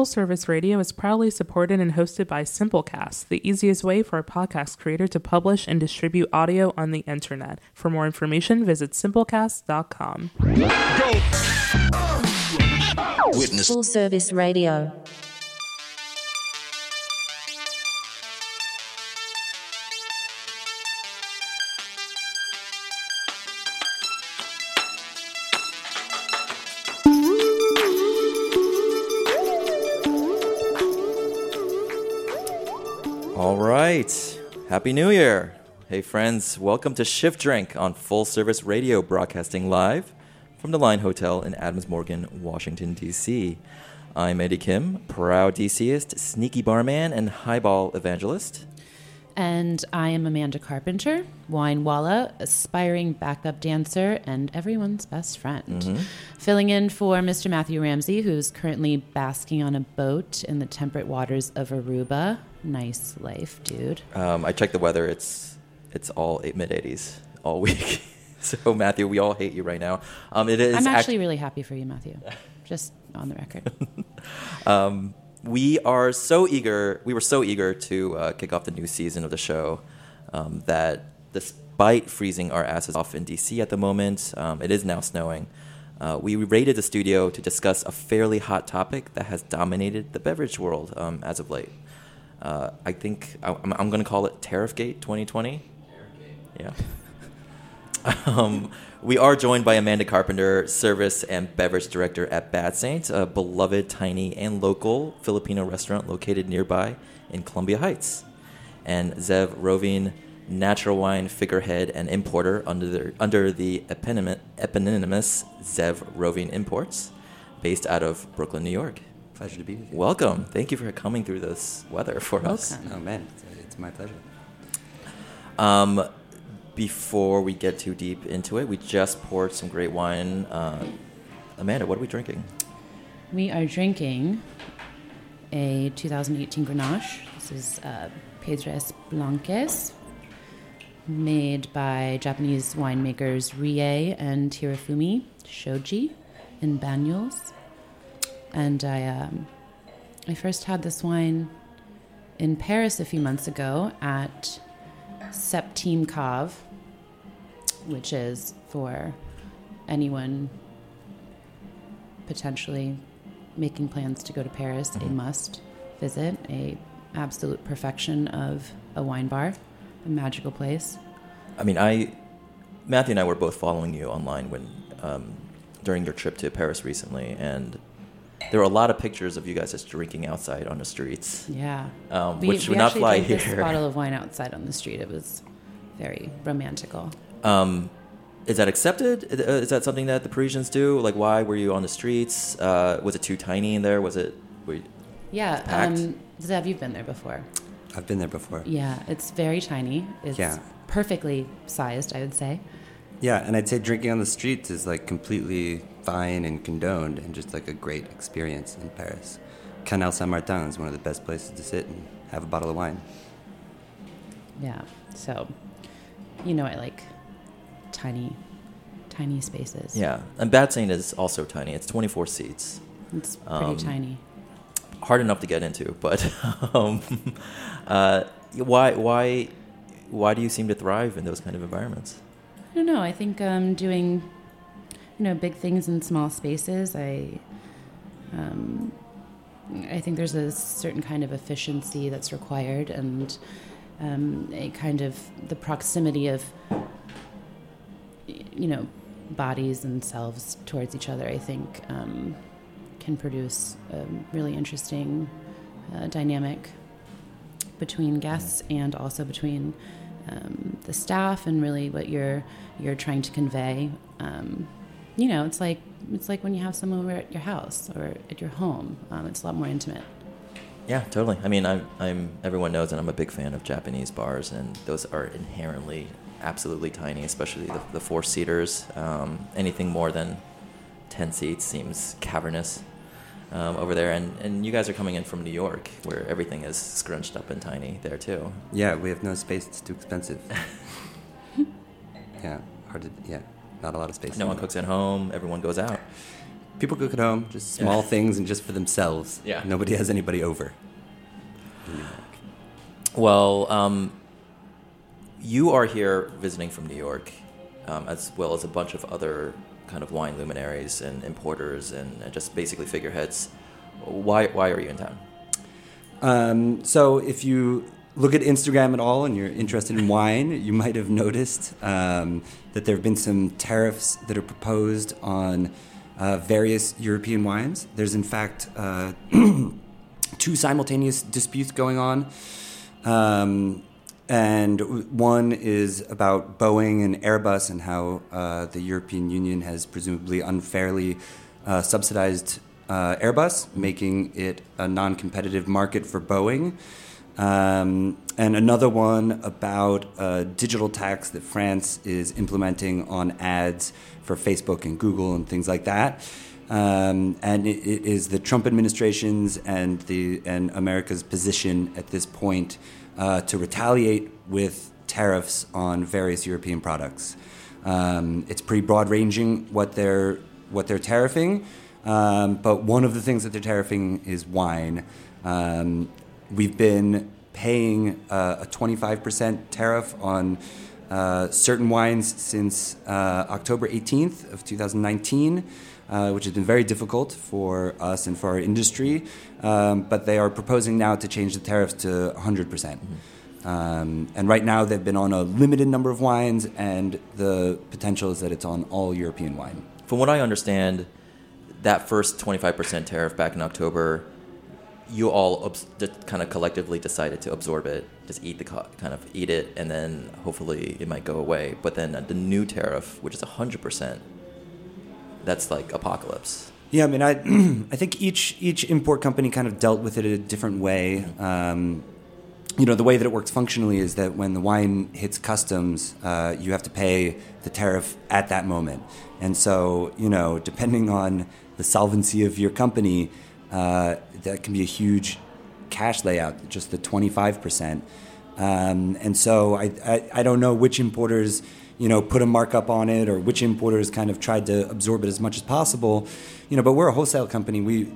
Full Service Radio is proudly supported and hosted by Simplecast, the easiest way for a podcast creator to publish and distribute audio on the internet. For more information, visit simplecast.com. Witness Full Service Radio. All right. Happy New Year. Hey, friends. Welcome to Shift Drink on Full Service Radio, broadcasting live from the Line Hotel in Adams Morgan, Washington, D.C. I'm Eddie Kim, proud DCist, sneaky barman, and highball evangelist. And I am Amanda Carpenter, wine walla, aspiring backup dancer, and everyone's best friend. Filling in for Mr. Matthew Ramsey, who's currently basking on a boat in the temperate waters of Aruba. Nice life, dude. I checked the weather. It's all mid-80s all week. So, Matthew, we all hate you right now. It is. I'm actually really happy for you, Matthew. Just on the record. We were so eager to kick off the new season of the show that despite freezing our asses off in DC at the moment, it is now snowing. We raided the studio to discuss a fairly hot topic that has dominated the beverage world as of late. I think I'm going to call it Tariffgate 2020. Tariffgate. Yeah. We are joined by Amanda Carpenter, Service and Beverage Director at Bad Saint, a beloved, tiny, and local Filipino restaurant located nearby in Columbia Heights. And Zev Rovin, natural wine figurehead and importer under the eponymous Zev Rovin Imports, based out of Brooklyn, New York. Pleasure to be with you. Welcome. Thank you for coming through this weather for us. Oh, man, it's my pleasure. Before we get too deep into it, we just poured some great wine. Amanda, what are we drinking? We are drinking a 2018 Grenache. This is Pedres Blanques, made by Japanese winemakers Rie and Hirofumi Shoji in Banyuls. And I first had this wine in Paris a few months ago at Septime Cave, which is, for anyone potentially making plans to go to Paris, a must visit, a absolute perfection of a wine bar, a magical place. I mean, Matthew and I were both following you online when during your trip to Paris recently, and there were a lot of pictures of you guys just drinking outside on the streets. Yeah. Which would not fly here. We actually drank this bottle of wine outside on the street. It was very romantical. Is that accepted? Is that something that the Parisians do? Like, why were you on the streets? Was it too tiny in there? Yeah. Packed? Zev, you've been there before. I've been there before. Yeah, it's very tiny. It's perfectly sized, I would say. Yeah, and I'd say drinking on the streets is like completely fine and condoned and just like a great experience in Paris. Canal Saint-Martin is one of the best places to sit and have a bottle of wine. Yeah, so, I like tiny spaces. Yeah, and Bad Saint is also tiny. It's 24 seats. It's pretty tiny. Hard enough to get into, but why do you seem to thrive in those kind of environments? I don't know. I think doing, big things in small spaces, I think there's a certain kind of efficiency that's required, and a kind of the proximity of, bodies and selves towards each other, I think, can produce a really interesting dynamic between guests and also between the staff and really what you're trying to convey. It's like when you have someone over at your house or at your home. It's a lot more intimate. Yeah, totally. I mean, everyone knows that I'm a big fan of Japanese bars, and those are inherently absolutely tiny, especially the four-seaters. Anything more than 10 seats seems cavernous over there. And you guys are coming in from New York, where everything is scrunched up and tiny there, too. Yeah, we have no space. It's too expensive. Not a lot of space. No one cooks at home. Everyone goes out. People cook at home, just small things and just for themselves. Yeah. Nobody has anybody over. Well, you are here visiting from New York, as well as a bunch of other kind of wine luminaries and importers and just basically figureheads. Why are you in town? So if you look at Instagram at all and you're interested in wine, you might have noticed that there have been some tariffs that are proposed on various European wines. There's in fact 2 simultaneous disputes going on. And one is about Boeing and Airbus and how the European Union has presumably unfairly subsidized Airbus, making it a non-competitive market for Boeing. And another one about a digital tax that France is implementing on ads for Facebook and Google and things like that. And it is the Trump administration's and America's position at this point to retaliate with tariffs on various European products. It's pretty broad-ranging what they're tariffing, but one of the things that they're tariffing is wine. We've been paying a 25% tariff on certain wines since October 18th of 2019. Which has been very difficult for us and for our industry, but they are proposing now to change the tariffs to 100%. And right now they've been on a limited number of wines, and the potential is that it's on all European wine. From what I understand, that first 25% tariff back in October, you all kind of collectively decided to absorb it, just eat it, and then hopefully it might go away. But then the new tariff, which is 100%, that's like apocalypse. Yeah, I mean, I think each import company kind of dealt with it a different way. The way that it works functionally is that when the wine hits customs, you have to pay the tariff at that moment. And so, depending on the solvency of your company, that can be a huge cash layout, just the 25%. And so I don't know which importers put a markup on it, or which importers kind of tried to absorb it as much as possible, but we're a wholesale company.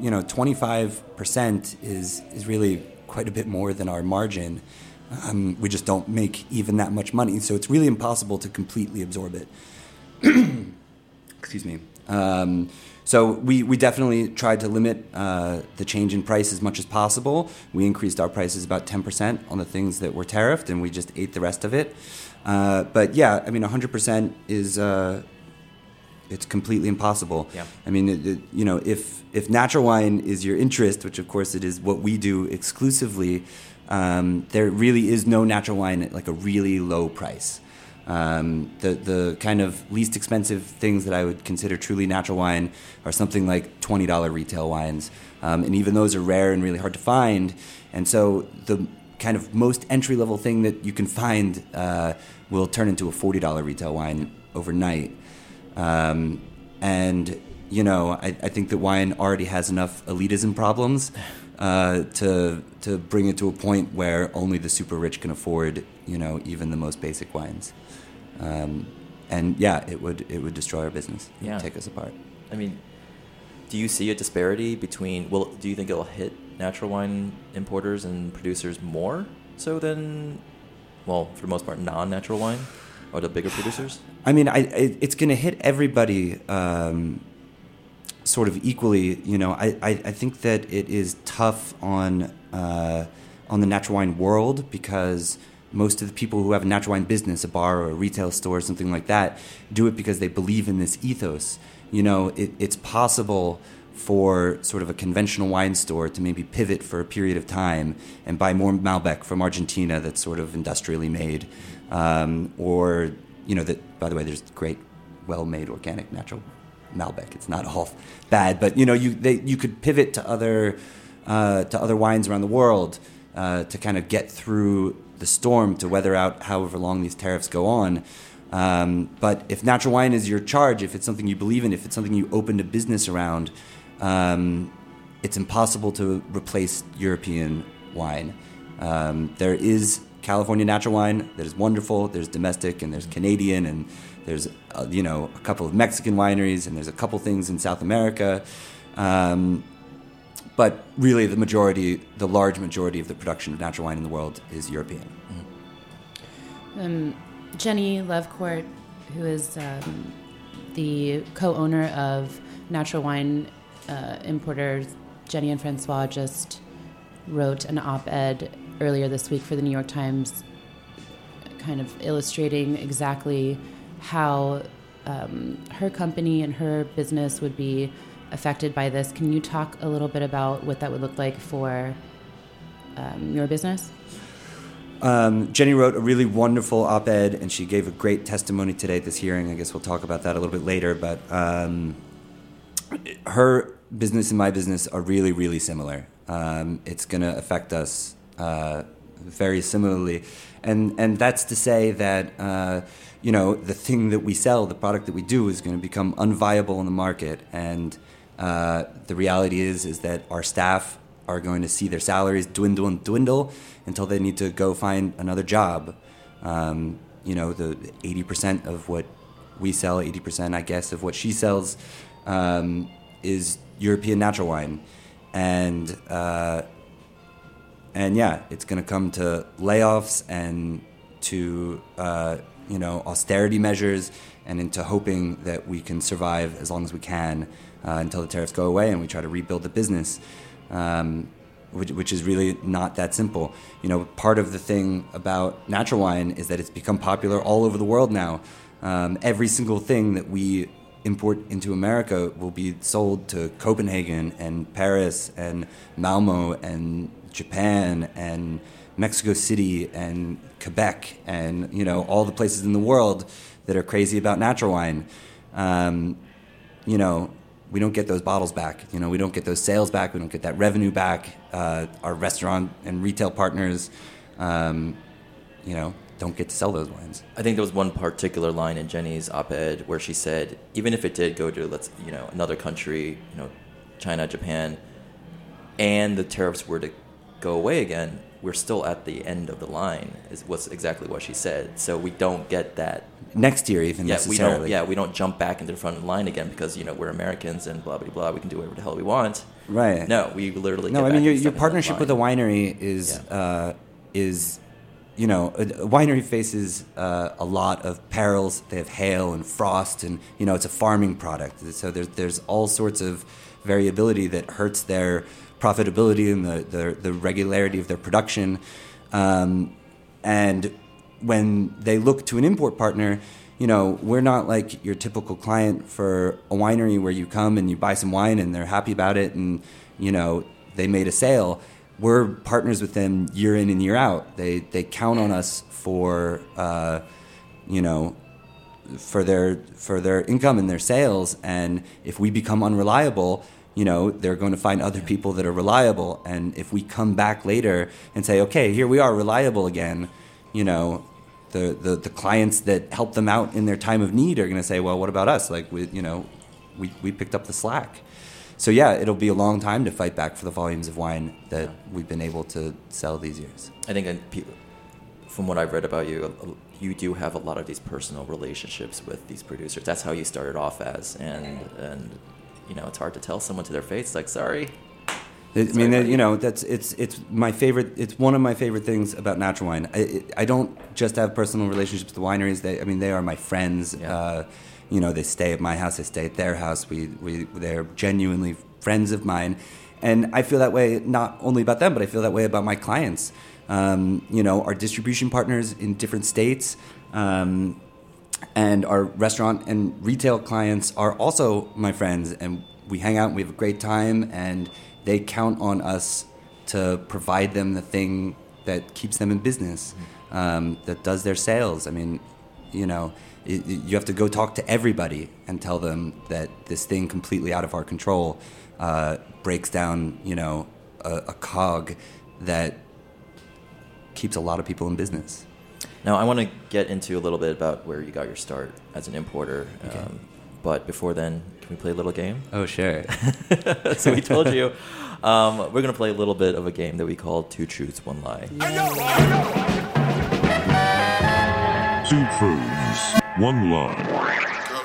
25% is really quite a bit more than our margin. We just don't make even that much money. So it's really impossible to completely absorb it. Excuse me. So we definitely tried to limit the change in price as much as possible. We increased our prices about 10% on the things that were tariffed, and we just ate the rest of it. But yeah, I mean, 100% is it's completely impossible. Yeah. I mean, if natural wine is your interest, which of course it is what we do exclusively, there really is no natural wine at like a really low price. The kind of least expensive things that I would consider truly natural wine are something like $20 retail wines, and even those are rare and really hard to find. And so the kind of most entry-level thing that you can find will turn into a $40 retail wine overnight. I think that wine already has enough elitism problems to bring it to a point where only the super rich can afford, even the most basic wines. It would destroy our business. It would take us apart. I mean, do you see a disparity between? Well, do you think it'll hit natural wine importers and producers more so than, well, for the most part, non-natural wine, or the bigger producers? I mean, it's going to hit everybody sort of equally. I think that it is tough on the natural wine world, because most of the people who have a natural wine business, a bar or a retail store or something like that, do it because they believe in this ethos. It's possible for sort of a conventional wine store to maybe pivot for a period of time and buy more Malbec from Argentina that's sort of industrially made, that, by the way, there's great, well-made, organic, natural Malbec. It's not all bad, but you could pivot to other wines around the world to kind of get through the storm, to weather out however long these tariffs go on. But if natural wine is your charge, if it's something you believe in, if it's something you opened a business around, it's impossible to replace European wine. There is California natural wine that is wonderful. There's domestic and there's Canadian and there's a couple of Mexican wineries and there's a couple things in South America. But really, the large majority of the production of natural wine in the world is European. Jenny Levecourt, who is the co-owner of natural wine importer Jenny and Francois, just wrote an op-ed earlier this week for the New York Times, kind of illustrating exactly how her company and her business would be affected by this. Can you talk a little bit about what that would look like for your business? Jenny wrote a really wonderful op-ed, and she gave a great testimony today at this hearing. I guess we'll talk about that a little bit later. But her business and my business are really, really similar. It's going to affect us very similarly. And that's to say that, the thing that we sell, the product that we do, is going to become unviable in the market. And the reality is that our staff are going to see their salaries dwindle until they need to go find another job. The 80% of what we sell, 80%, I guess, of what she sells is European natural wine. And it's going to come to layoffs and to, austerity measures and into hoping that we can survive as long as we can until the tariffs go away and we try to rebuild the business. Which is really not that simple. Part of the thing about natural wine is that it's become popular all over the world now. Every single thing that we import into America will be sold to Copenhagen and Paris and Malmo and Japan and Mexico City and Quebec and, all the places in the world that are crazy about natural wine. We don't get those bottles back. We don't get those sales back. We don't get that revenue back. Our restaurant and retail partners, don't get to sell those wines. I think there was one particular line in Jenny's op-ed where she said, even if it did go to another country, China, Japan, and the tariffs were to go away again, we're still at the end of the line. Was exactly what she said. So we don't get that next year even necessarily. We don't jump back into the front of the line again because we're Americans and blah blah blah. We can do whatever the hell we want. Right. No, we literally. No, get I mean back your partnership with a winery is a winery faces a lot of perils. They have hail and frost, and it's a farming product. So there's all sorts of variability that hurts their profitability and the regularity of their production. And when they look to an import partner, we're not like your typical client for a winery where you come and you buy some wine and they're happy about it and, they made a sale. We're partners with them year in and year out. They count on us for their income and their sales. And if we become unreliable, they're going to find other people that are reliable. And if we come back later and say, okay, here we are reliable again, the clients that help them out in their time of need are going to say, well, what about us? Like, we picked up the slack. So, it'll be a long time to fight back for the volumes of wine that we've been able to sell these years. I think from what I've read about you, you do have a lot of these personal relationships with these producers. That's how you started off as, and it's hard to tell someone to their face, like, sorry. It's my favorite. It's one of my favorite things about natural wine. I don't just have personal relationships with the wineries. They are my friends. Yeah. They stay at my house. I stay at their house. They're genuinely friends of mine, and I feel that way not only about them, but I feel that way about my clients. Our distribution partners in different states, and our restaurant and retail clients are also my friends, and we hang out and we have a great time, and they count on us to provide them the thing that keeps them in business, that does their sales. I mean, you have to go talk to everybody and tell them that this thing completely out of our control breaks down, a cog that keeps a lot of people in business. Now, I want to get into a little bit about where you got your start as an importer. Okay. But before then, can we play a little game? Oh, sure. So we told you we're going to play a little bit of a game that we call Two Truths, One Lie. Two truths, one lie.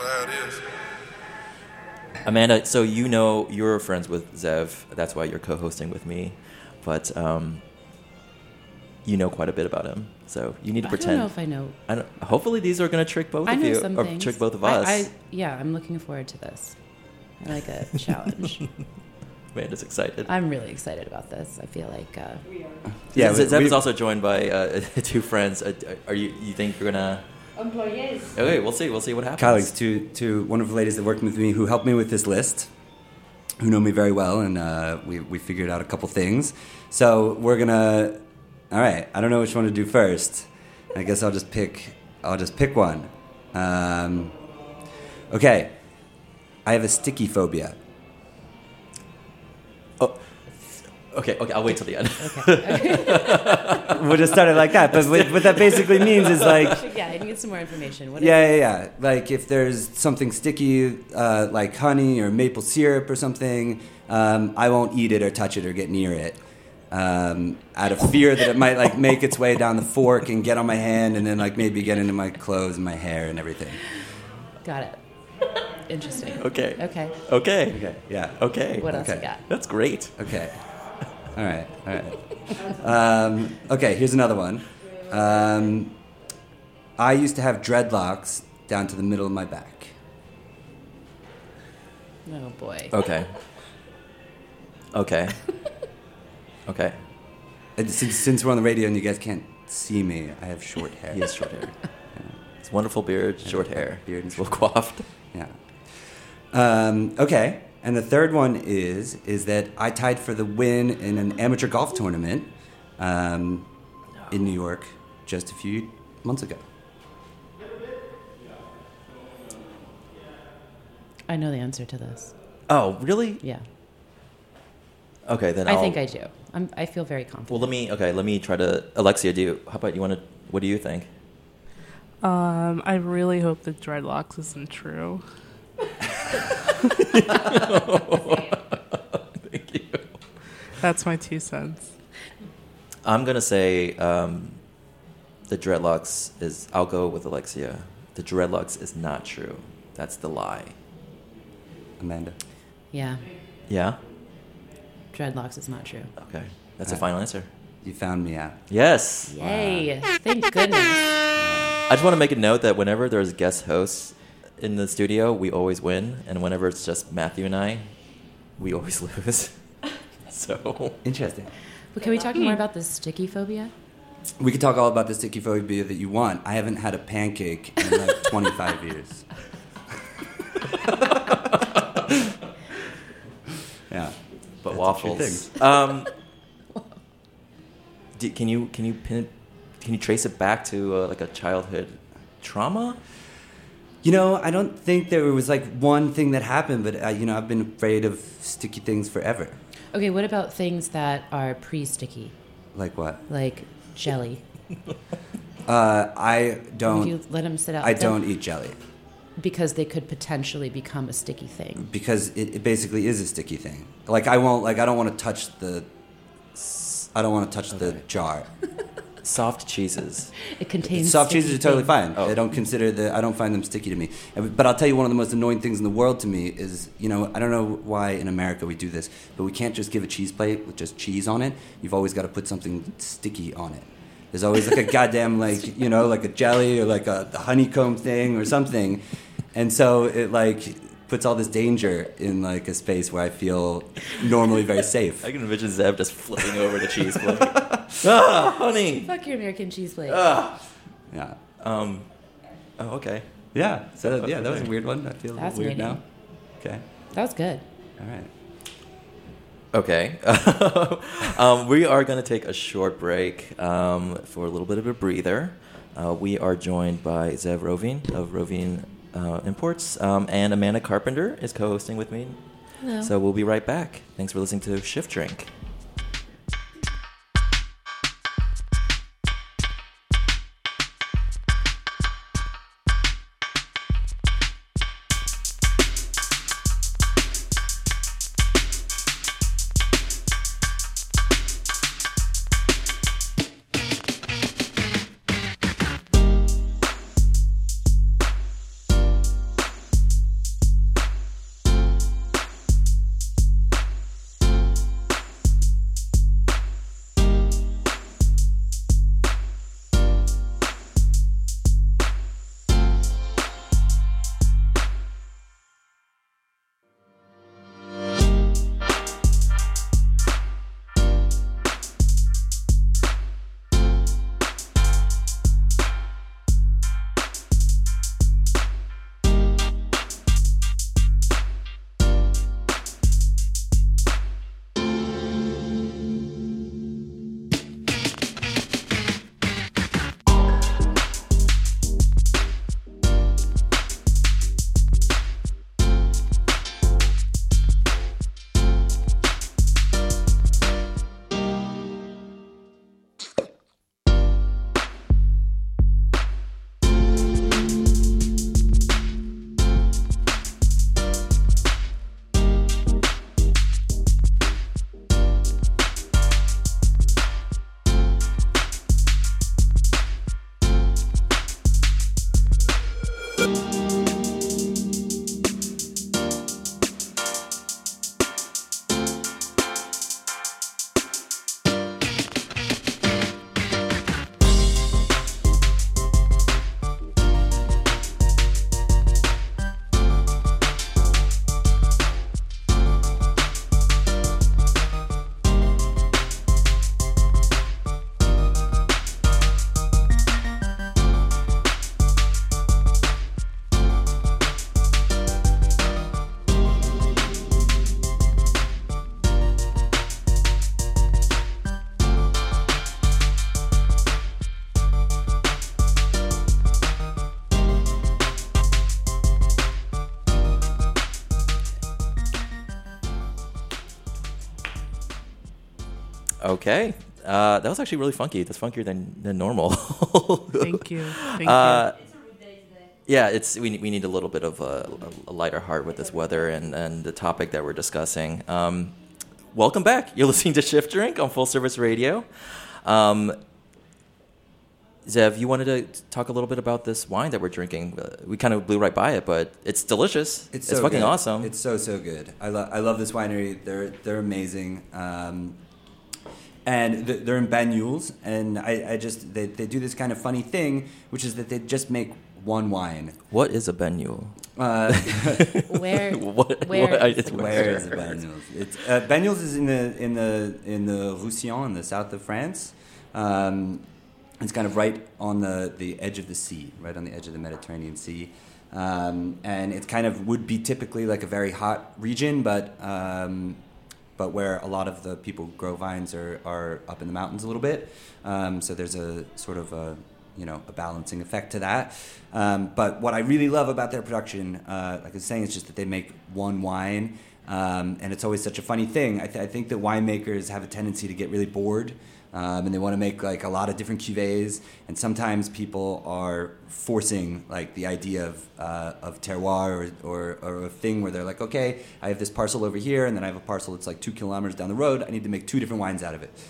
Amanda, so you know you're friends with Zev. That's why you're co-hosting with me. But you know quite a bit about him. So you need to pretend. I don't know if I know. Hopefully these are going to trick both I of know you. some Or things. trick both of us. Yeah, I'm looking forward to this. I like a challenge. Amanda's excited. I'm really excited about this. I feel like... Yeah, Zev is also joined by two friends. Are you think you're going to... Employees. Okay, we'll see what happens. colleagues, two wonderful ladies that worked with me who helped me with this list, who know me very well, and we figured out a couple things. So we're gonna. All right, I don't know which one to do first. I guess I'll just pick one. Okay, I have a sticky phobia. Okay, I'll wait till the end. We'll just start it like that. But what that basically means is like. yeah, I need some more information. What Yeah. Like if there's something sticky, like honey or maple syrup or something, I won't eat it or touch it or get near it, out of fear that it might like make its way down the fork and get on my hand and then like maybe get into my clothes and my hair and everything. Got it. Interesting. Okay. Okay. Okay. Yeah. Okay. What else Okay. you got? That's great. Okay. All right. Okay. Here's another one. I used to have dreadlocks down to the middle of my back. Oh, boy. Okay. And since we're on the radio and you guys can't see me, I have short hair. He has short hair. It's wonderful beard, short hair. Beard and well coiffed. Yeah. Okay. And the third one is that I tied for the win in an amateur golf tournament in New York just a few months ago. I know the answer to this. Oh, really? Yeah. Okay, then I think I do. I feel very confident. Well, let me try to. Alexia, how about you want to? What do you think? I really hope that dreadlocks isn't true. Thank you. That's my 2 cents. I'm gonna say the dreadlocks is. I'll go with Alexia. The dreadlocks is not true. That's the lie. Amanda. Yeah. Yeah. Dreadlocks is not true. Okay, that's a final answer. You found me out. Yes. Yay. Thank goodness. I just want to make a note that whenever there's guest hosts in the studio, we always win, and whenever it's just Matthew and I, we always lose. So Interesting. But can we talk more about this sticky phobia? We could talk all about the sticky phobia that you want. I haven't had a pancake in like 25 years. Yeah. but That's waffles. a Can you trace it back to like a childhood trauma? You know, I don't think there was like one thing that happened, but I've been afraid of sticky things forever. Okay, what about things that are pre-sticky? Like what? Like jelly. I Would don't. you let them sit out? I don't eat jelly Because they could potentially become a sticky thing. because it basically is a sticky thing. Like I won't. Like I don't want to touch the. I don't want to touch the jar. Soft cheeses. It contains Soft cheeses are sticky totally things. fine. Oh. I don't consider I don't find them sticky to me. But I'll tell you one of the most annoying things in the world to me is, I don't know why in America we do this, but we can't just give a cheese plate with just cheese on it. You've always got to put something sticky on it. There's always like a goddamn like a jelly or like a honeycomb thing or something, and so it like puts all this danger in like a space where I feel normally very safe. I can envision Zev just flipping over the cheese plate. Honey. Fuck your American cheese plate. Yeah. Oh, okay. Yeah. So yeah, that was a weird one. I feel weird Fascinating. now. Okay. That was good. All right. Okay. We are going to take a short break for a little bit of a breather. We are joined by Zev Rovin of Rovin Imports, and Amanda Carpenter is co-hosting with me. Hello. So we'll be right back. Thanks for listening to Shift Drink. Okay. That was actually really funky. That's funkier than normal. Thank you. Thank you. Yeah, we need a little bit of a lighter heart with this weather and the topic that we're discussing. Welcome back. You're listening to Shift Drink on Full Service Radio. Zev, you wanted to talk a little bit about this wine that we're drinking. We kind of blew right by it, but it's delicious. It's so fucking good. awesome. It's so good. I love this winery. They're amazing. And they're in Banyuls, and they do this kind of funny thing, which is that they just make one wine. What is a Banyul? Where is a Banyuls? It's Banyuls is in the Roussillon in the south of France. It's kind of right on the edge of the sea, right on the edge of the Mediterranean Sea, and it kind of would be typically like a very hot region, but where a lot of the people grow vines are up in the mountains a little bit. So there's a sort of a balancing effect to that. But what I really love about their production, like I was saying, is just that they make one wine, and it's always such a funny thing. I think that winemakers have a tendency to get really bored. And they want to make like a lot of different cuvées, and sometimes people are forcing like the idea of terroir or a thing where they're like, okay, I have this parcel over here, and then I have a parcel that's like 2 kilometers down the road. I need to make 2 different wines out of it,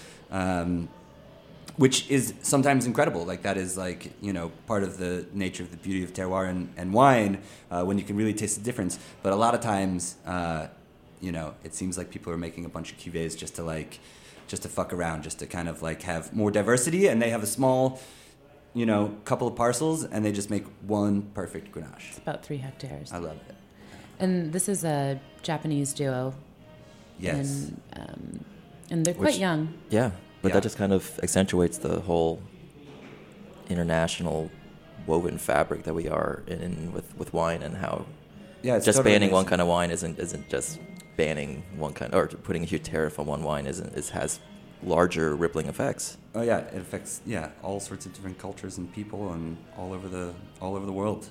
which is sometimes incredible. Like that is like part of the nature of the beauty of terroir and wine when you can really taste the difference. But a lot of times, it seems like people are making a bunch of cuvées just to fuck around, just to kind of like have more diversity, and they have a small, couple of parcels, and they just make one perfect Grenache. It's about 3 hectares. I love it. And this is a Japanese duo. Yes. And they're quite young. Yeah, but Yeah. that just kind of accentuates the whole international woven fabric that we are in with wine, and how Yeah, it's just totally banning one amazing. kind of wine isn't just banning one kind, or putting a huge tariff on one wine has larger rippling effects. Oh yeah, it affects all sorts of different cultures and people and all over the world.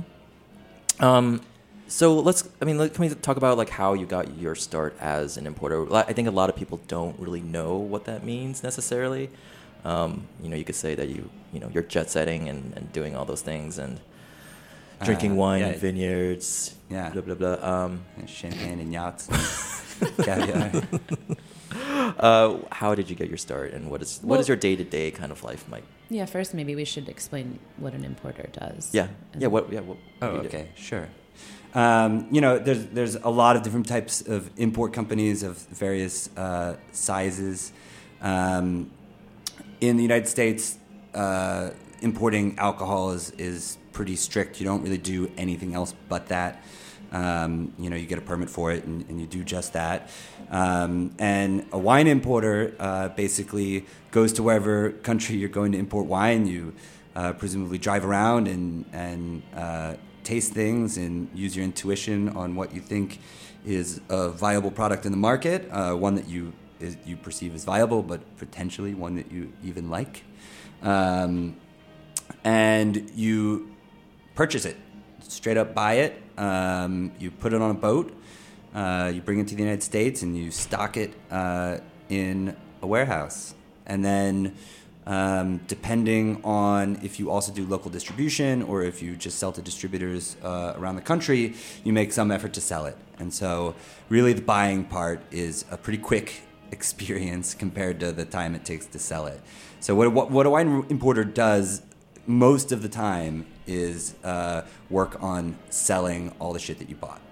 So can we talk about like how you got your start as an importer? I think a lot of people don't really know what that means necessarily. You could say that you're jet setting and doing all those things and drinking wine in vineyards. Yeah. Blah blah blah. Champagne and yachts and caviar. How did you get your start, and what is your day-to-day kind of life like? Yeah, first maybe we should explain what an importer does. Yeah. What Oh, do you do? okay, sure. There's a lot of different types of import companies of various sizes. In the United States, importing alcohol is pretty strict. You don't really do anything else but that. You get a permit for it, and you do just that. And a wine importer basically goes to wherever country you're going to import wine. You presumably drive around and taste things and use your intuition on what you think is a viable product in the market, one that you perceive as viable, but potentially one that you even like. And you purchase it, straight up buy it. You put it on a boat, you bring it to the United States, and you stock it in a warehouse. And then, depending on if you also do local distribution or if you just sell to distributors around the country, you make some effort to sell it. And so really the buying part is a pretty quick experience compared to the time it takes to sell it. So what a wine importer does most of the time is work on selling all the shit that you bought.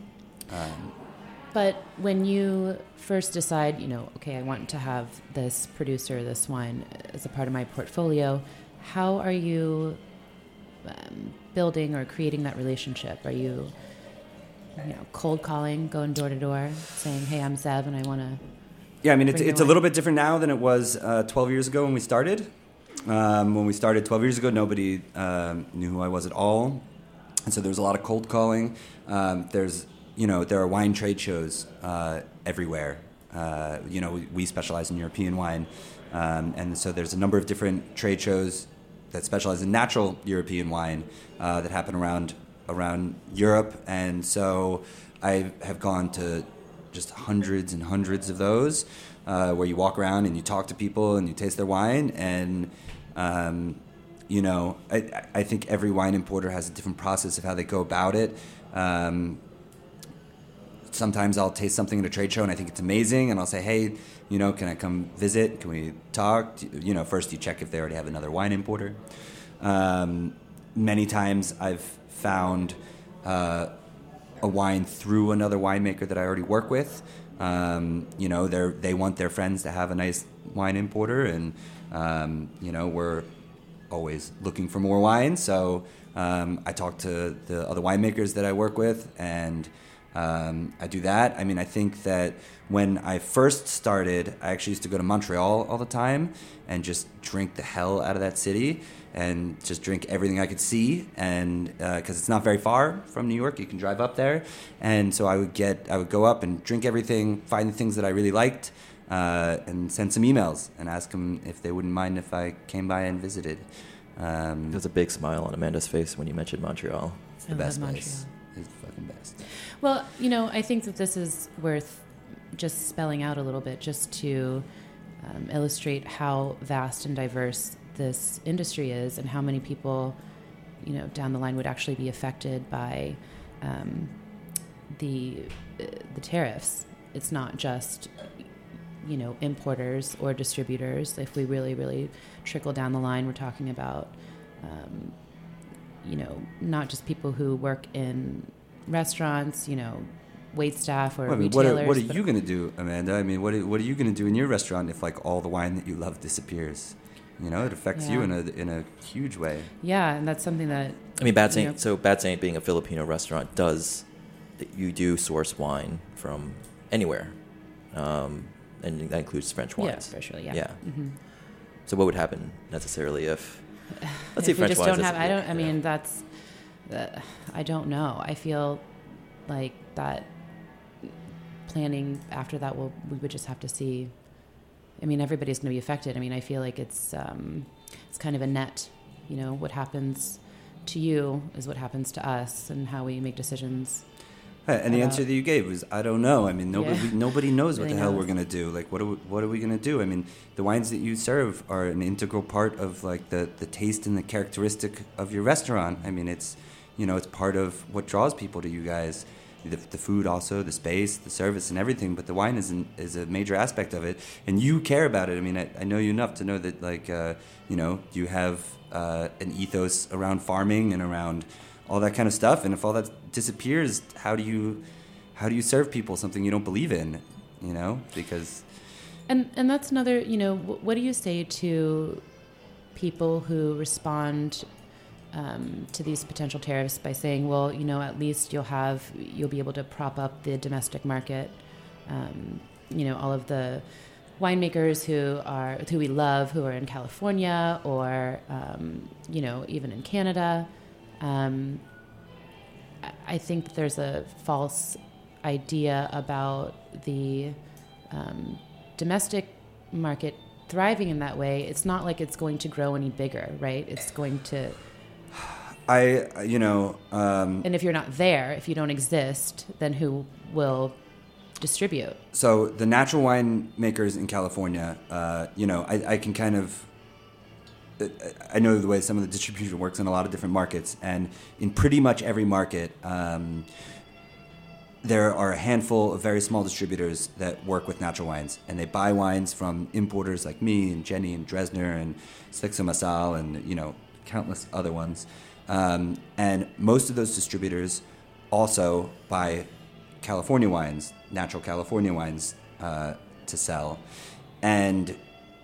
But when you first decide, okay, I want to have this producer, this wine as a part of my portfolio, how are you building or creating that relationship? Are you, cold calling, going door to door, saying, hey, I'm Zev and I want to... Yeah, I mean, it's a little bit different now than it was 12 years ago when we started. When we started 12 years ago, nobody knew who I was at all. And so there was a lot of cold calling. There are wine trade shows everywhere. We specialize in European wine. And so there's a number of different trade shows that specialize in natural European wine that happen around Europe. And so I have gone to just hundreds and hundreds of those, where you walk around and you talk to people and you taste their wine. And, you know, I think every wine importer has a different process of how they go about it. Sometimes I'll taste something at a trade show and I think it's amazing, and I'll say, hey, you know, can I come visit? Can we talk? You know, first you check if they already have another wine importer. Many times I've found a wine through another winemaker that I already work with. You know, they want their friends to have a nice wine importer, and you know, we're always looking for more wine. So I talk to the other winemakers that I work with, and I do that. I mean, I think that when I first started, I actually used to go to Montreal all the time and just drink the hell out of that city and just drink everything I could see. And because it's not very far from New York, you can drive up there. And so I would go up and drink everything, find the things that I really liked, and send some emails and ask them if they wouldn't mind if I came by and visited. There's a big smile on Amanda's face when you mentioned Montreal. It's the best place. It's the fucking best. Well, you know, I think that this is worth just spelling out a little bit, just to illustrate how vast and diverse this industry is, and how many people, you know, down the line would actually be affected by the tariffs. It's not just, you know, importers or distributors. If we really, really trickle down the line, we're talking about, you know, not just people who work in restaurants, you know, wait staff or retailers. What are you going to do, Amanda? I mean, what are you going to do in your restaurant if like all the wine that you love disappears? You know, it affects you in a huge way. Yeah, and that's something that, I mean, Bad Saint. So Bad Saint, being a Filipino restaurant, you do source wine from anywhere, and that includes French wines. Yeah, for sure. Yeah. Yeah. Mm-hmm. So what would happen necessarily if? Let's if see, French we just wines. don't have. I don't. I mean, that's. I don't know. I feel like that planning after that we would just have to see. I mean, everybody's going to be affected. I mean, I feel like it's kind of a net. You know, what happens to you is what happens to us, and how we make decisions. And the answer that you gave was, I don't know. I mean, nobody knows what the hell we're going to do. Like, what are we going to do? I mean, the wines that you serve are an integral part of, like, the taste and the characteristic of your restaurant. I mean, it's, you know, it's part of what draws people to you guys. The food also, the space, the service, and everything. But the wine is a major aspect of it. And you care about it. I mean, I know you enough to know that, like, you know, you have an ethos around farming and around all that kind of stuff. And if all that disappears, how do you serve people something you don't believe in, you know? Because and that's another, you know, what do you say to people who respond to these potential tariffs by saying, well, you know, at least you'll be able to prop up the domestic market. You know, all of the winemakers who we love, who are in California or you know, even in Canada. I think there's a false idea about the domestic market thriving in that way. It's not like it's going to grow any bigger, right? It's going to... and if you're not there, if you don't exist, then who will distribute? So the natural wine makers in California, you know, I can kind of... I know the way some of the distribution works in a lot of different markets, and in pretty much every market, there are a handful of very small distributors that work with natural wines, and they buy wines from importers like me and Jenny and Dresner and Slixa Masal and, you know, countless other ones. And most of those distributors also buy California wines, natural California wines, to sell. And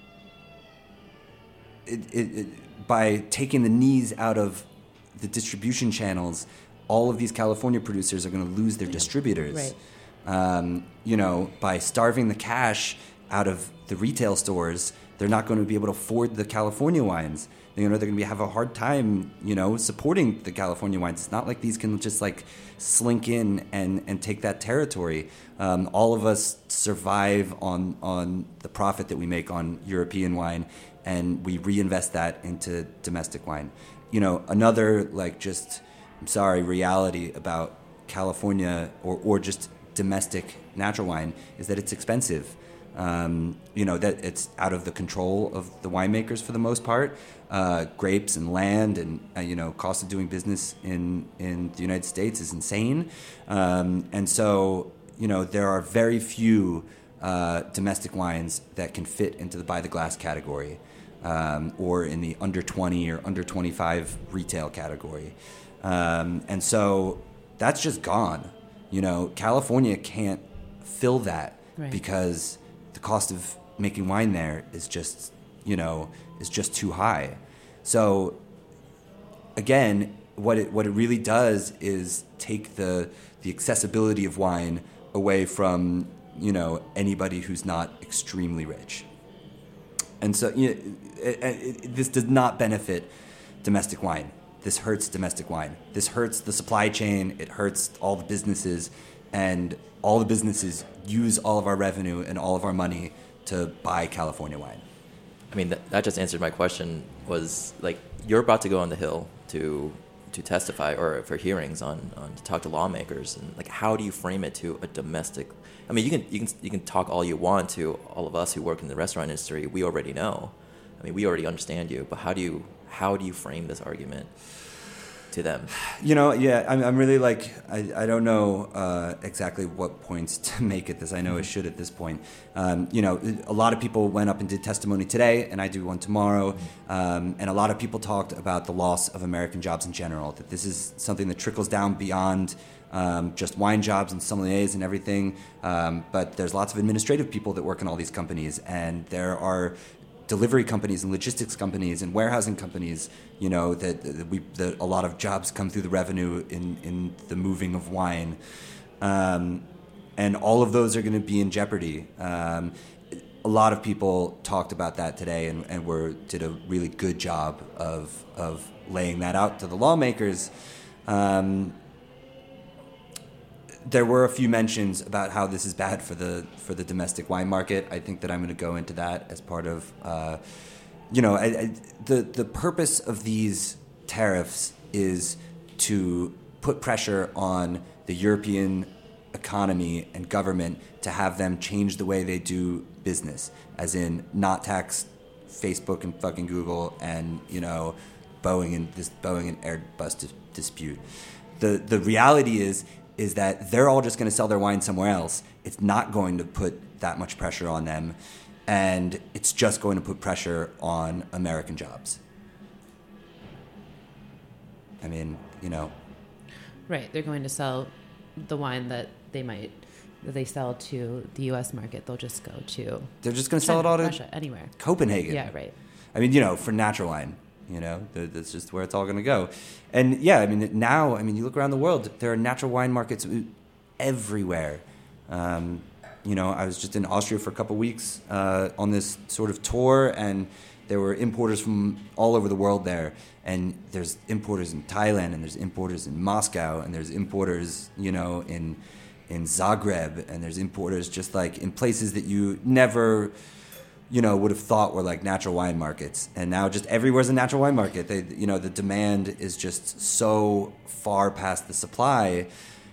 by taking the knees out of the distribution channels, all of these California producers are going to lose their distributors. Right. You know, by starving the cash out of the retail stores, they're not going to be able to afford the California wines. You know, they're going to have a hard time, you know, supporting the California wines. It's not like these can just like slink in and take that territory. All of us survive on the profit that we make on European wine, and we reinvest that into domestic wine. You know, another, like, just, I'm sorry, reality about California or just domestic natural wine is that it's expensive. That it's out of the control of the winemakers for the most part. Grapes and land and, cost of doing business in the United States is insane. And so, there are very few domestic wines that can fit into the by the glass category or in the under 20 or under 25 retail category. And so that's just gone. California can't fill that because the cost of making wine there is just too high. So again, what it really does is take the accessibility of wine away from anybody who's not extremely rich. And so this does not benefit domestic wine. This hurts domestic wine. This hurts the supply chain. It hurts all the businesses, and all the businesses use all of our revenue and all of our money to buy California wine. I mean, that just answered my question. Was like, you're about to go on the Hill to testify or for hearings on to talk to lawmakers, and like, how do you frame it to a domestic? I mean, you can talk all you want to all of us who work in the restaurant industry. We already know. I mean, we already understand you. But how do you frame this argument to them? I'm really I don't know exactly what points to make at this. I know I should at this point. A lot of people went up and did testimony today, and I do one tomorrow. And a lot of people talked about the loss of American jobs in general, that this is something that trickles down beyond just wine jobs and sommeliers and everything. But there's lots of administrative people that work in all these companies, and there are delivery companies and logistics companies and warehousing companies, that a lot of jobs come through the revenue in the moving of wine. And all of those are going to be in jeopardy. A lot of people talked about that today and did a really good job of laying that out to the lawmakers. There were a few mentions about how this is bad for the domestic wine market. I think that I'm going to go into that as part of, the purpose of these tariffs is to put pressure on the European economy and government to have them change the way they do business, as in not tax Facebook and fucking Google and Boeing and Airbus dispute. The reality is that they're all just going to sell their wine somewhere else. It's not going to put that much pressure on them, and it's just going to put pressure on American jobs. I mean, Right, they're going to sell the wine that they sell to the U.S. market. They'll just go to They're just going to sell it all to Russia, anywhere. Copenhagen. Yeah, right. I mean, for natural wine. That's just where it's all going to go. And yeah, now, you look around the world, there are natural wine markets everywhere. I was just in Austria for a couple of weeks on this sort of tour, and there were importers from all over the world there. And there's importers in Thailand, and there's importers in Moscow, and there's importers, in Zagreb, and there's importers just in places that you never would have thought were natural wine markets. And now just everywhere's a natural wine market. The demand is just so far past the supply.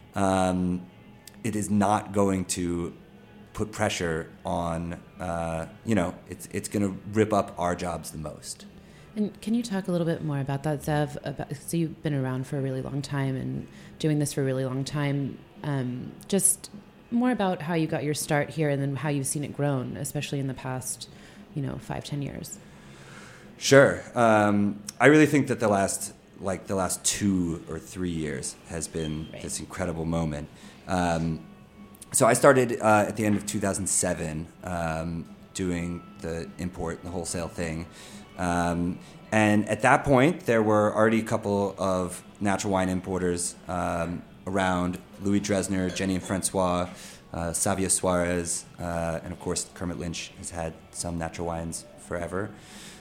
It is not going to put pressure on, it's going to rip up our jobs the most. And can you talk a little bit more about that, Zev? So you've been around for a really long time and doing this for a really long time. Just more about how you got your start here and then how you've seen it grown, especially in the past, 5-10 years. Sure. I really think that the last 2 or 3 years has been this incredible moment. So I started at the end of 2007 doing the import, the wholesale thing. And at that point, there were already a couple of natural wine importers around: Louis Dresner, Jenny and Francois, Savio Suarez, and of course Kermit Lynch has had some natural wines forever.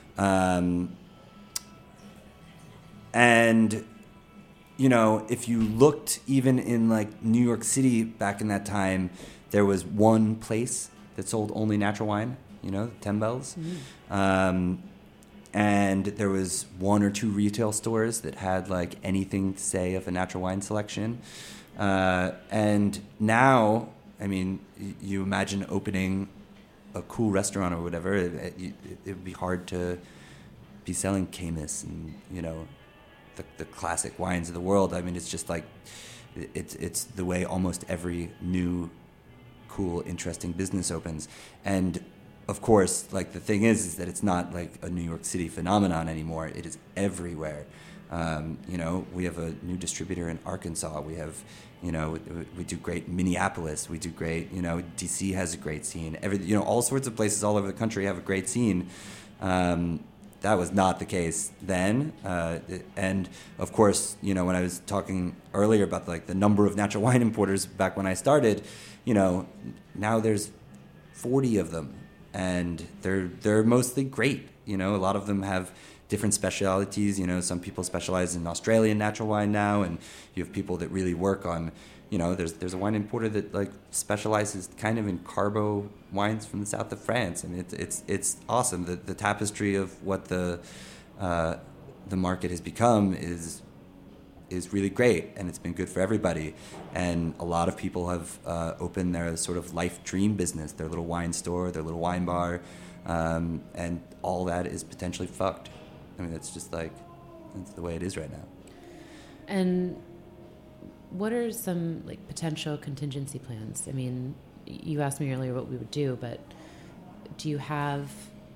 And if you looked even in New York City back in that time, there was one place that sold only natural wine, the 10 Bells. Mm-hmm. And there was 1 or 2 retail stores that had anything to say of a natural wine selection. And now I mean, you imagine opening a cool restaurant or whatever, it would be hard to be selling Caymus and, you know, the classic wines of the world. I mean, it's just like, it's the way almost every new, cool, interesting business opens. And of course, like, the thing is that it's not like a New York City phenomenon anymore. It is everywhere. You know, we have a new distributor in Arkansas. We have, you know, we do great in Minneapolis. We do great, you know, DC has a great scene. You know, all sorts of places all over the country have a great scene. That was not the case then. And of course, you know, when I was talking earlier about like the number of natural wine importers back when I started, you know, now there's 40 of them, and they're mostly great. You know, a lot of them have different specialities. You know, some people specialize in Australian natural wine now, and you have people that really work on, you know, there's a wine importer that like specializes kind of in Carbo wines from the south of France. I mean, it's awesome. The tapestry of what the market has become is really great, and it's been good for everybody. And a lot of people have opened their sort of life dream business, their little wine store, their little wine bar, and all that is potentially fucked. I mean, it's just like, that's the way it is right now. And what are some like potential contingency plans? I mean, you asked me earlier what we would do, but do you have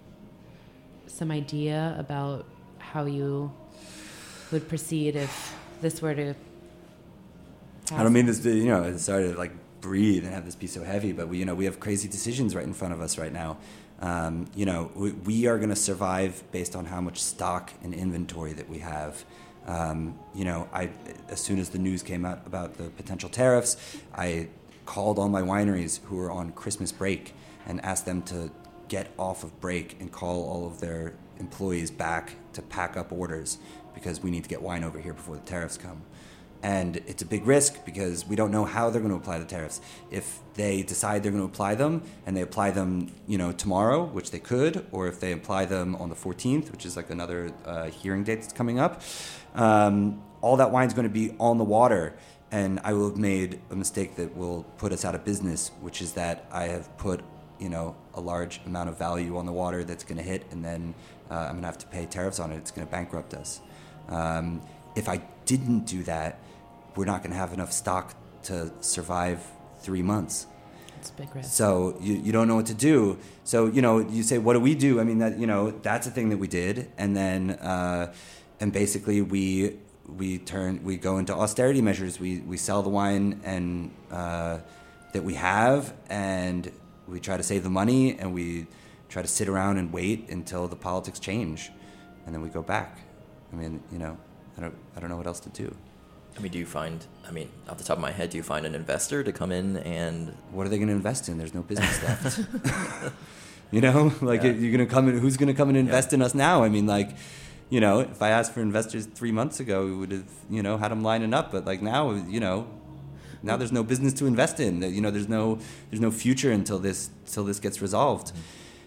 some idea about how you would proceed if this were to pass? I don't mean this to, you know, sorry to like breathe and have this be so heavy, but we have crazy decisions right in front of us right now. You know, we are going to survive based on how much stock and inventory that we have. You know, as soon as the news came out about the potential tariffs, I called all my wineries who were on Christmas break and asked them to get off of break and call all of their employees back to pack up orders, because we need to get wine over here before the tariffs come. And it's a big risk because we don't know how they're going to apply the tariffs. If they decide they're going to apply them and they apply them, you know, tomorrow, which they could, or if they apply them on the 14th, which is like another hearing date that's coming up, all that wine's going to be on the water. And I will have made a mistake that will put us out of business, which is that I have put, you know, a large amount of value on the water that's going to hit, and then I'm going to have to pay tariffs on it. It's going to bankrupt us. If I didn't do that, we're not going to have enough stock to survive 3 months. It's a big risk. So you don't know what to do. So, you know, you say, what do we do? I mean, that, you know, that's a thing that we did. And then, and basically we go into austerity measures. We sell the wine and that we have, and we try to save the money, and we try to sit around and wait until the politics change, and then we go back. I mean, you know, I don't know what else to do. I mean, off the top of my head, do you find an investor to come in and... What are they going to invest in? There's no business left. You know, like, you're going to come in, who's going to come and invest in us now? I mean, like, you know, if I asked for investors 3 months ago, we would have, you know, had them lining up. But like now, you know, now there's no business to invest in. You know, there's no future until this gets resolved. Mm-hmm.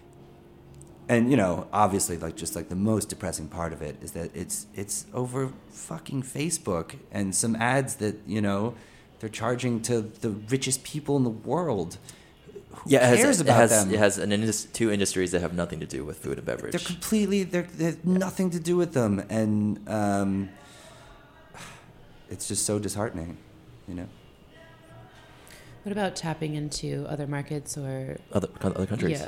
And, you know, obviously, like, just like the most depressing part of it is that it's over fucking Facebook and some ads that, you know, they're charging to the richest people in the world. Who cares about them? It has two industries that have nothing to do with food and beverage. They have nothing to do with them. And it's just so disheartening, you know? What about tapping into other markets or other countries?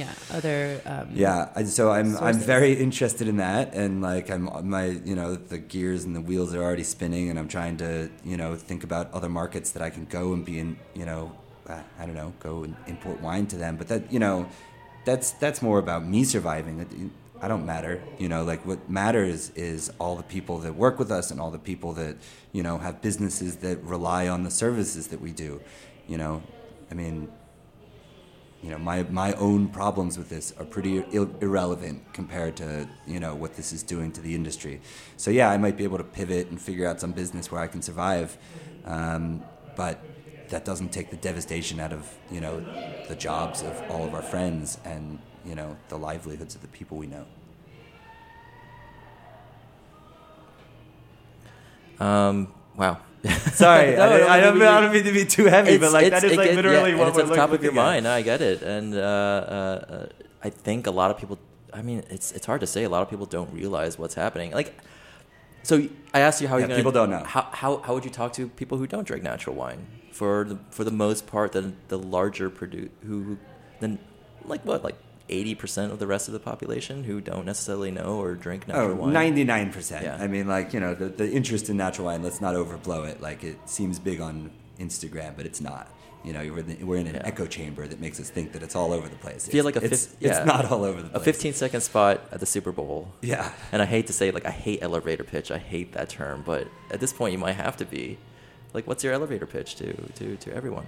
So I'm sources. very interested in that, and like the gears and the wheels are already spinning, and I'm trying to, you know, think about other markets that I can go and be in, you know, I don't know, go and import wine to them. But that, you know, that's more about me surviving. I don't matter, you know, like what matters is all the people that work with us and all the people that, you know, have businesses that rely on the services that we do. You know, I mean, you know, my own problems with this are pretty irrelevant compared to, you know, what this is doing to the industry. So yeah, I might be able to pivot and figure out some business where I can survive, but that doesn't take the devastation out of, you know, the jobs of all of our friends and, you know, the livelihoods of the people we know. Wow. Sorry, No, I don't mean to be too heavy, but like that is like literally what it's we're at the top of your looking at. mind. No, I get it, and I think a lot of people. I mean, it's hard to say. A lot of people don't realize what's happening. Like, so I asked you how Yeah, people don't know. How would you talk to people who don't drink natural wine? For the most part, the larger then like 80% of the rest of the population who don't necessarily know or drink natural wine. 99%. Yeah. I mean, like, the interest in natural wine, let's not overblow it. Like, it seems big on Instagram, but it's not. We're in an echo chamber that makes us think that it's all over the place. Feel like it's not all over the place. A 15-second spot at the Super Bowl. Yeah. And I hate to say, like, I hate elevator pitch. I hate that term. But at this point, you might have to be. Like, what's your elevator pitch to everyone?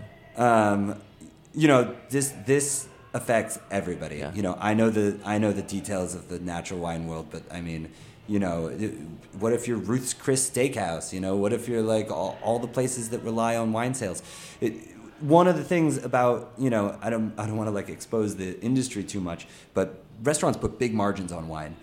This affects everybody. Yeah. I know the details of the natural wine world, but I mean, what if you're Ruth's Chris Steakhouse? What if you're like all the places that rely on wine sales? One of the things about, I don't want to like expose the industry too much, but restaurants put big margins on wine.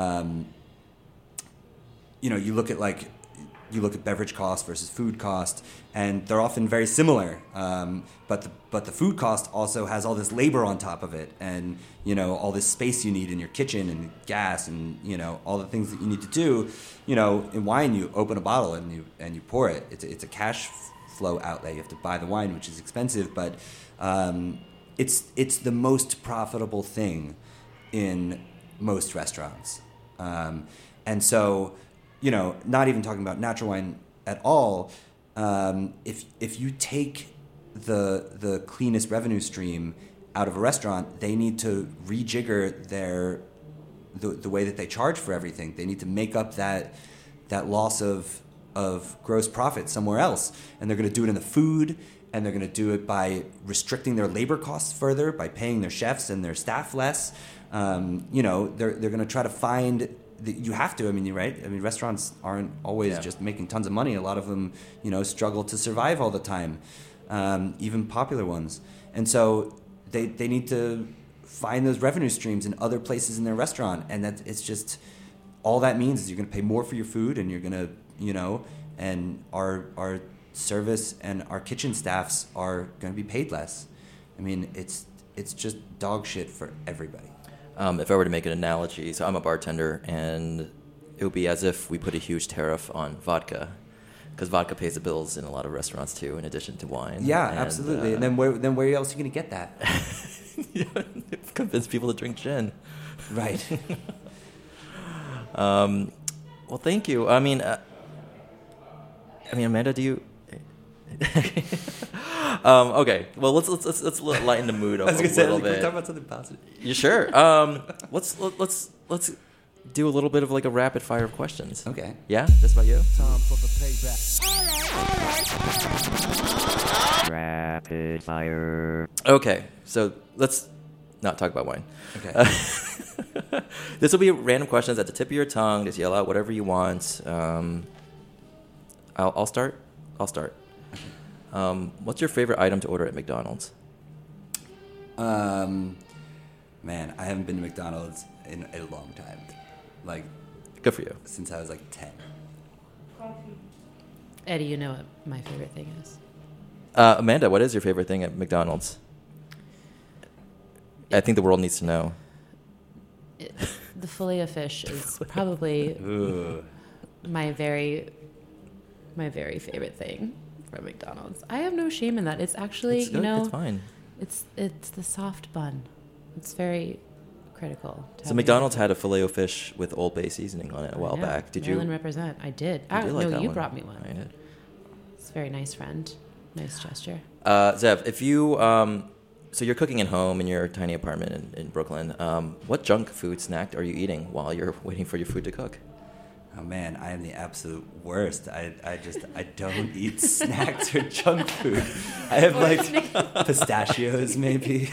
You look at beverage cost versus food cost, and they're often very similar. But the food cost also has all this labor on top of it, and all this space you need in your kitchen and gas, and all the things that you need to do. In wine, you open a bottle and you pour it. It's a cash flow outlay. You have to buy the wine, which is expensive, but it's the most profitable thing in most restaurants, and so. Not even talking about natural wine at all. If you take the cleanest revenue stream out of a restaurant, they need to rejigger the way that they charge for everything. They need to make up that loss of gross profit somewhere else, and they're going to do it in the food, and they're going to do it by restricting their labor costs further, by paying their chefs and their staff less. They're going to try to find. You have to. I mean, you're right. I mean, restaurants aren't always just making tons of money. A lot of them, struggle to survive all the time, even popular ones. And so they need to find those revenue streams in other places in their restaurant. And it's just all that means is you're going to pay more for your food, and you're going to, and our service and our kitchen staffs are going to be paid less. I mean, it's just dog shit for everybody. If I were to make an analogy, so I'm a bartender, and it would be as if we put a huge tariff on vodka, because vodka pays the bills in a lot of restaurants too, in addition to wine. Yeah, absolutely. And then where else are you going to get that? Convince people to drink gin. Right. Well, thank you. I mean, Amanda, do you? Okay. Well, let's lighten the mood up a little bit. Can we talk about something positive? You sure? Let's do a little bit of like a rapid fire of questions. Okay. Yeah, that's about you. Time for the payback. Rapid fire. Okay, so let's not talk about wine. Okay. This will be random questions at the tip of your tongue. Just yell out whatever you want. I'll start. What's your favorite item to order at McDonald's? Man, I haven't been to McDonald's in a long time. Like, Good for you. since I was like 10. Eddie, you know what my favorite thing is? Amanda, what is your favorite thing at McDonald's? I think the world needs to know. The fillet of fish is probably my very favorite thing from McDonald's. I have no shame in that. It's actually, It's good. It's fine. it's the soft bun. It's very critical. So McDonald's had a Filet-O-Fish with Old Bay seasoning on it a while back. Did Maryland you? represent? I did. You did like that you one. brought me one. I did. It's a very nice friend. Nice gesture. Zev, if you so you're cooking at home in your tiny apartment in Brooklyn, what junk food snack are you eating while you're waiting for your food to cook? Oh man, I am the absolute worst. I don't eat snacks or junk food. I have like pistachios maybe.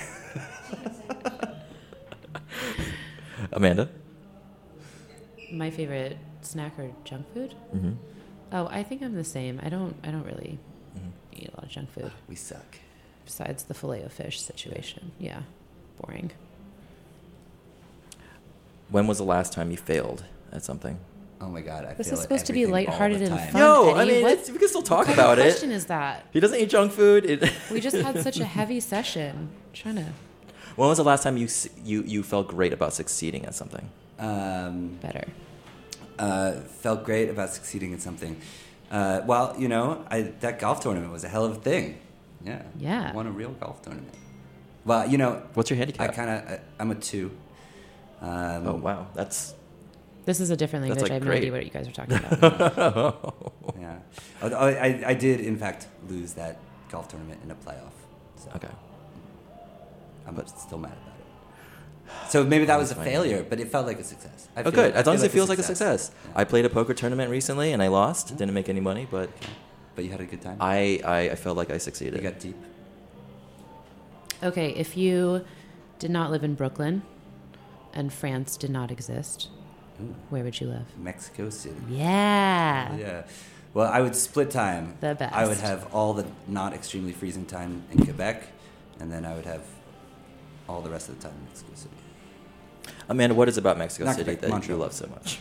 Amanda? My favorite snack or junk food? Mm-hmm. Oh, I think I'm the same. I don't really eat a lot of junk food. We suck. Besides the fillet of fish situation. Yeah. Boring. When was the last time you failed at something? Oh my god, I This feel is it supposed to be everything all lighthearted the and time. fun. No, Eddie, I mean, what we can still talk kind about of it. question is that? He doesn't eat junk food. We just had such a heavy session. Trying to When was the last time you felt great about succeeding at something? better. Felt great about succeeding at something. Well, you know, that golf tournament was a hell of a thing. Yeah. Yeah. Won a real golf tournament. Well, you know, What's your handicap? I'm a 2. Oh wow, that's This is a different That's, language. like, I have no great. idea what you guys are talking about. yeah. Although I did in fact lose that golf tournament in a playoff. So okay. I'm still mad about it. So maybe that was a fine. failure, but it felt like a success. Oh, good. As long as it feels like a success. success. Yeah. I played a poker tournament recently and I lost. Didn't make any money, but But you had a good time. I felt like I You succeeded. got deep. Okay, if you did not live in Brooklyn and France did not exist, where would you live? Mexico City. Yeah. Yeah. Well, I would split time. The best. I would have all the not extremely freezing time in Quebec, and then I would have all the rest of the time in Mexico City. Amanda, what is about Mexico Not City Quebec, that Montreal. you love so much?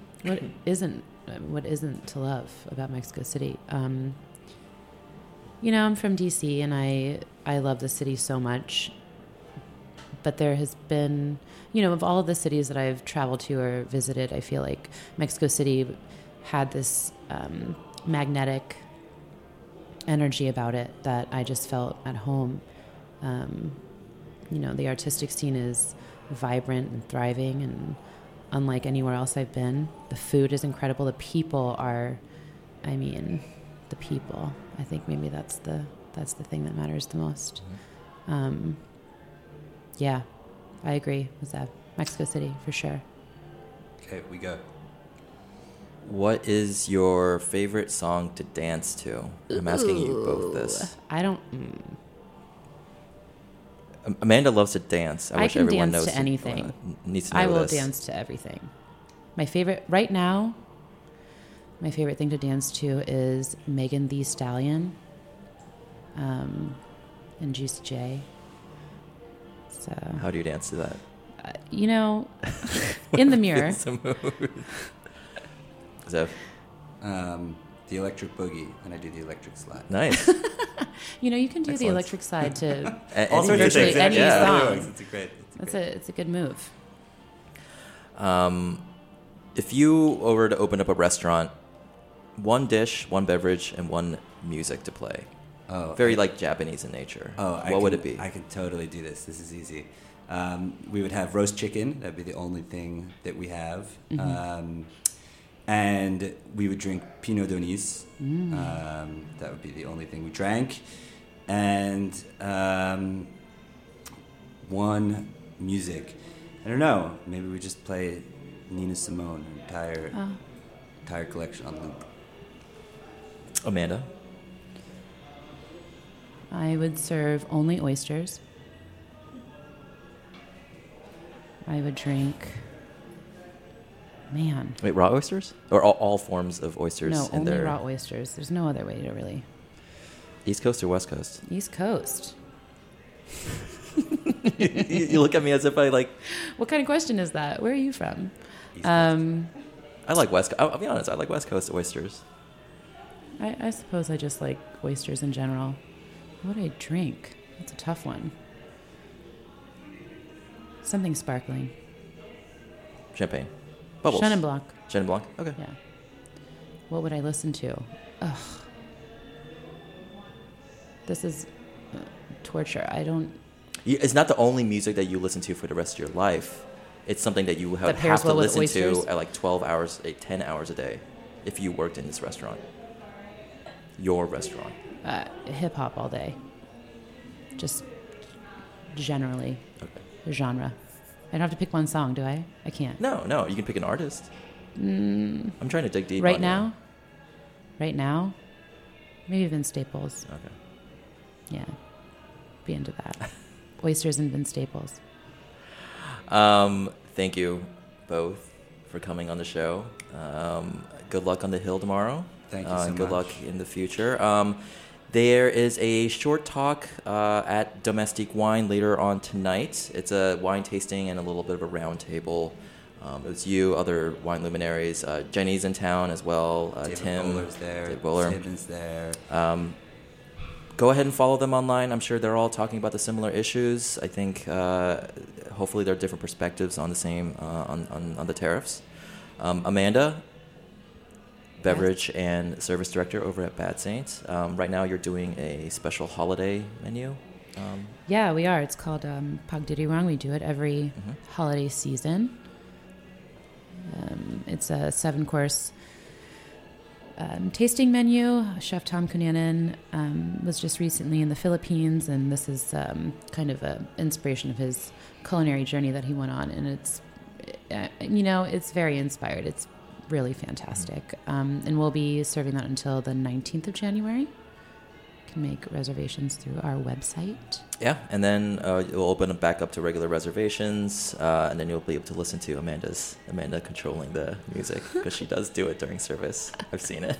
What isn't to love about Mexico City? You know, I'm from DC and I love the city so much. But there has been, you know, of all of the cities that I've traveled to or visited, I feel like Mexico City had this magnetic energy about it that I just felt at home. You know, the artistic scene is vibrant and thriving and unlike anywhere else I've been. The food is incredible. The people are, I mean, the people. I think maybe that's the thing that matters the most. Yeah, I agree with that. Mexico City, for sure. Okay, we go. What is your favorite song to dance to? I'm asking you both this. I don't... Amanda loves to dance. I wish can everyone dance knows to anything. Needs to know I will this. dance to everything. My favorite, right now, my favorite thing to dance to is Megan Thee Stallion and Juicy J. So, How do you dance to that? you know, in the mirror. It's a mood. Zev, The electric boogie, and I do the electric slide. nice. You know, you can do the Excellent. electric side to All sorts of virtually things. any Yeah. song. It's a great. It's a good move. If you were to open up a restaurant, one dish, one beverage, and one music to play. Oh, Very like Japanese in nature. Oh, what would it be? I can totally do this. This is easy. We would have roast chicken. That'd be the only thing that we have. And we would drink Pinot Donis. That would be the only thing we drank. And one music. I don't know. Maybe we just play Nina Simone, her entire collection on loop. Amanda? I would serve only oysters. I would drink... Man. Wait, raw oysters? Or all forms of oysters? No, in only their raw oysters. There's no other way to really... East Coast or West Coast? East Coast. you look at me as if I like... What kind of question is that? Where are you from? I like West Coast. I'll be honest. I like West Coast oysters. I suppose I just like oysters in general. What do I drink? That's a tough one. Something sparkling. Champagne. Bubbles. Chenin Blanc. Chenin Blanc? Okay. Yeah. What would I listen to? Ugh. This is torture. I don't... It's not the only music that you listen to for the rest of your life. It's something that you would That have pairs to well with listen to oysters? at like 12 hours, 10 hours a day if you worked in this restaurant. Your restaurant. Hip hop all day. Just generally. Okay. Genre. I don't have to pick one song, do I? I can't. No. You can pick an artist. I'm trying to dig deep Right on now? Right now? Maybe Vince Staples. You. Okay. Yeah. Be into that. Oysters and Vince Staples. Thank you both for coming on the show. Good luck on the Hill tomorrow. Thank you so Good much. luck in the future. There is a short talk at Domestique Wine later on tonight. It's a wine tasting and a little bit of a round table It was you, other wine luminaries. Jenny's in town as well. David Tim. Bowler's there. David Bowler. Tim is there. Go ahead and follow them online. I'm sure they're all talking about the similar issues. I think hopefully there are different perspectives on the same on the tariffs. Amanda, beverage and service director over at Bad Saints. Right now you're doing a special holiday menu. Yeah, we are. It's called Pagdiriwang. We do it every holiday season. It's a 7-course tasting menu. Chef Tom Kunanen was just recently in the Philippines, and this is kind of an inspiration of his culinary journey that he went on. And it's, it's very inspired. It's really fantastic. And we'll be serving that until the 19th of January. You can make reservations through our website. Yeah, and then you'll open it back up to regular reservations, and then you'll be able to listen to Amanda controlling the music, because she does do it during service. I've seen it.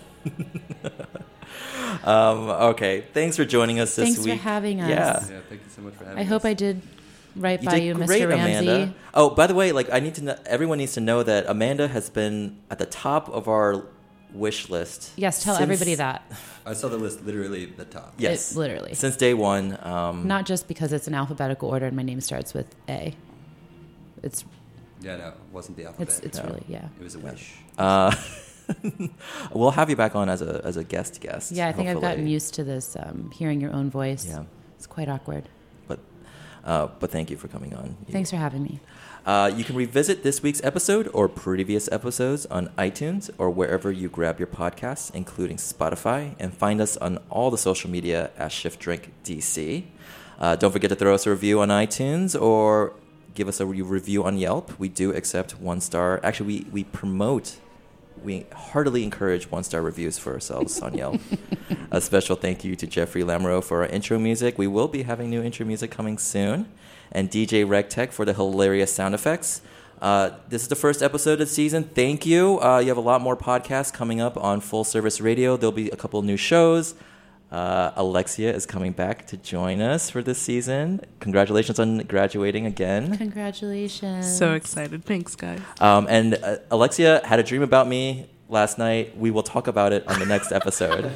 Okay, thanks for joining us this week. Thanks for having us. Yeah, Thank you so much for having us. I hope I did right by you, did great, Mr. Ramsey. Amanda. Oh, by the way, I need to know, everyone needs to know that Amanda has been at the top of our wish list. Yes, tell everybody that. I saw the list literally at the top. Yes, literally. Since day one. Not just because it's an alphabetical order and my name starts with A. It's Yeah, no, it wasn't the alphabet. it's really It was a wish. We'll have you back on as a guest. Yeah, I think I've hopefully. gotten used to this, hearing your own voice. Yeah. It's quite awkward. But thank you for coming on. Thanks for having me. You can revisit this week's episode or previous episodes on iTunes or wherever you grab your podcasts, including Spotify, and find us on all the social media at Shift Drink DC. Don't forget to throw us a review on iTunes or give us a review on Yelp. We do accept 1-star. Actually, we heartily encourage 1-star reviews for ourselves on Yelp. A special thank you to Jeffrey Lamoureux for our intro music. We will be having new intro music coming soon. And DJ RegTech for the hilarious sound effects. This is the first episode of the season. Thank you. You have a lot more podcasts coming up on Full Service Radio. There'll be a couple new shows. Alexia is coming back to join us for this season. Congratulations on graduating again. Congratulations. So excited. Thanks, guys. And Alexia had a dream about me last night. We will talk about it on the next episode.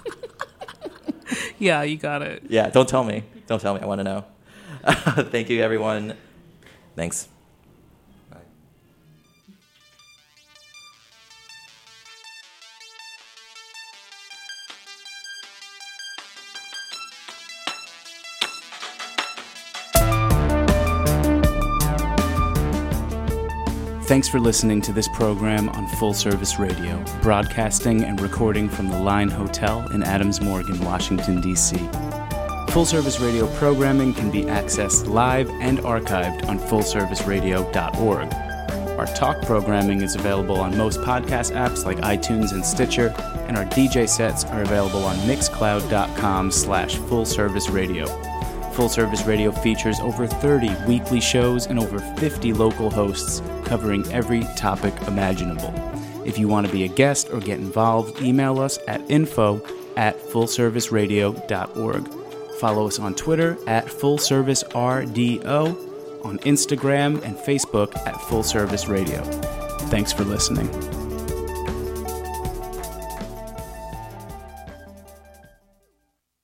Yeah, you got it. Yeah, don't tell me. I want to know. Thank you, everyone. Thanks. Bye. Thanks for listening to this program on Full Service Radio, broadcasting and recording from the Line Hotel in Adams Morgan, Washington, D.C. Full Service Radio programming can be accessed live and archived on fullserviceradio.org. Our talk programming is available on most podcast apps like iTunes and Stitcher, and our DJ sets are available on mixcloud.com/fullserviceradio. Full Service Radio features over 30 weekly shows and over 50 local hosts covering every topic imaginable. If you want to be a guest or get involved, email us at info@fullserviceradio.org. Follow us on Twitter at FullServiceRDO, on Instagram and Facebook at Full Service Radio. Thanks for listening.